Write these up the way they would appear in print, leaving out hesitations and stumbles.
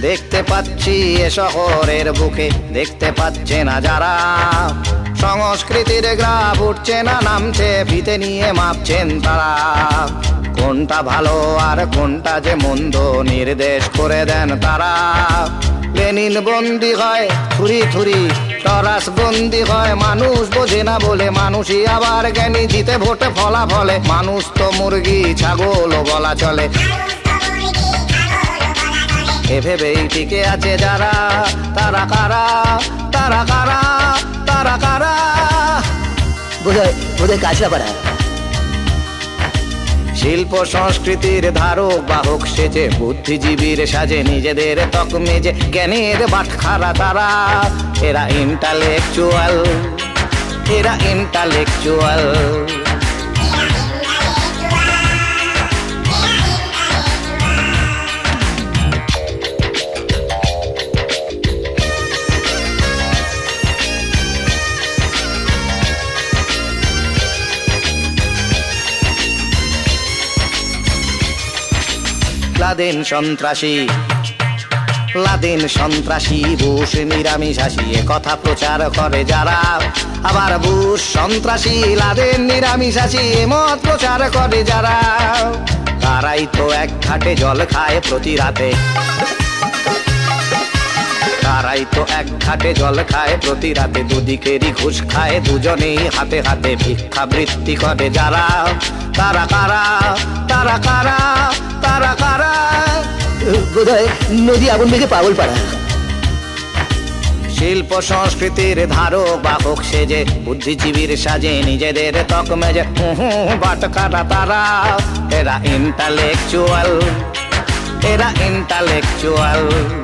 দেখতে পাচ্ছি এ শহরের বুকে, দেখতে পাচ্ছে না যারা। সংস্কৃতির গ্রাফ উঠছে না নামছে, ফিতে নিয়ে মাপছেন তারা। কোনটা ভালো আর কোনটা যে মন্দ নির্দেশ করে দেন তারা। লেনিন বন্দি হয় থুরি থুরি, টরাস বন্দি হয় মানুষ বোঝে না বলে। মানুষই আবার জ্ঞানী, জিতে ভোটে ফলাফলে। মানুষ তো মুরগি ছাগলও বলা চলে। এভেবেই টিকে আছে যারা, তারা কারা, তারা কারা, তারা কারা? বোধহয় কাঁচরাপাড়া। শিল্প সংস্কৃতির ধারক বাহক সেজে, বুদ্ধিজীবীর সাজে, নিজেদের তকমেজে জ্ঞানের বাটখারা তারা। এরা ইন্টালেকচুয়াল, এরা ইন্টালেকচুয়াল। লাদেন সন্ত্রাসী, লাদেন সন্ত্রাসী, বুশ নিরামিষাসী, এ কথা প্রচার করে যারা। আবার বুশ সন্ত্রাসী, লাদেন নিরামিষাসী, এ মত প্রচার করে যারা। তারাই তো এক ঘাটে জল খায় প্রতি রাতে, তারাই তো এক ঘাটে জল খায় প্রতি রাতে। দুদিকেরই ঘুষ খায় দুজনেই হাতে হাতে, ভিক্ষাবৃত্তি করে যারা। তারা কারা, তারা কারা, তারা কারা? বোধহয় নদী আগুন মেঘে পাগল পাড়া। শিল্প সংস্কৃতির ধারক বাহক সেজে, বুদ্ধিজীবীর সাজে, নিজেদের তকমেজে বাটখারা তারা। এরা ইন্টালেকচুয়াল, এরা ইন্টালেকচুয়াল।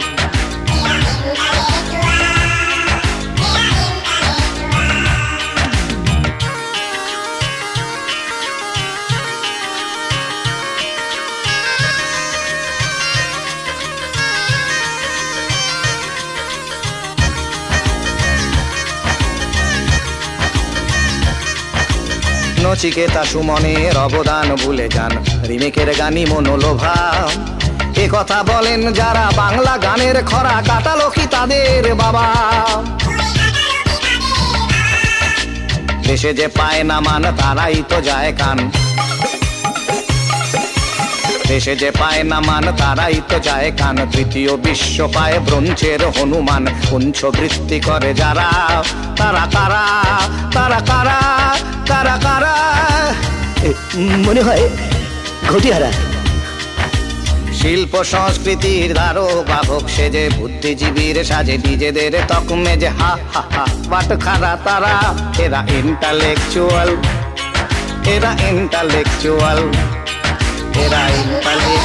নচিকেতা সুমনের অবদান ভুলে যান, রিমেকের গানি মনোলোভা। এ কথা বলেন যারা, বাংলা গানের খরা কাটালো কি তাদের বাবা? দেশে যে পায় না মান তারাই তো যায় কান, দেশে যে পায় না মান তারাই তো যায় কান। তৃতীয় বিশ্ব পায় ব্রোঞ্জের হনুমান, পুঞ্ছবৃত্তি করে যারা। তারা কারা, তারা কারা, তারা কারা? মনে হয় ঘটিহারা। শিল্প সংস্কৃতির ধারক বাহক সেজে, বুদ্ধিজীবীর সাজে, নিজেদের তকমেজে হা হা হা বাটখারা তারা। এরা ইন্টালেকচুয়াল, এরা ইন্টালেকচুয়াল, এরা ইন্টালেকচুয়াল।